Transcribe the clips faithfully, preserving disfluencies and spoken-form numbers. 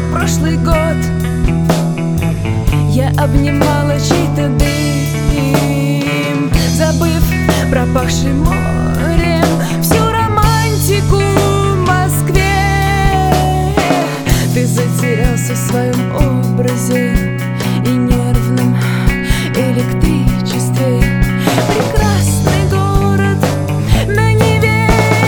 прошлый год я обнимала чей-то дым, забыв пропахший морем всю романтику в Москве. Ты затерялся в своем образе и нервном электричестве. Прекрасный город на Неве.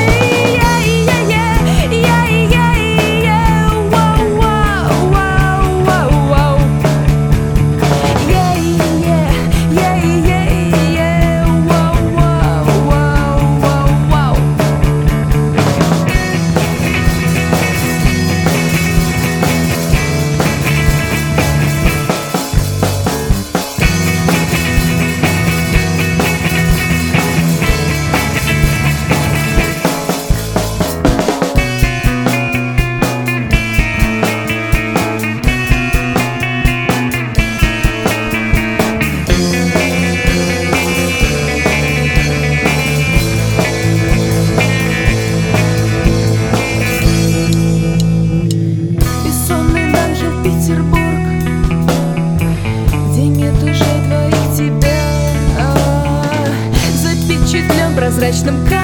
Петербург, где нет уже двоих тебя, запечатлен прозрачным камнем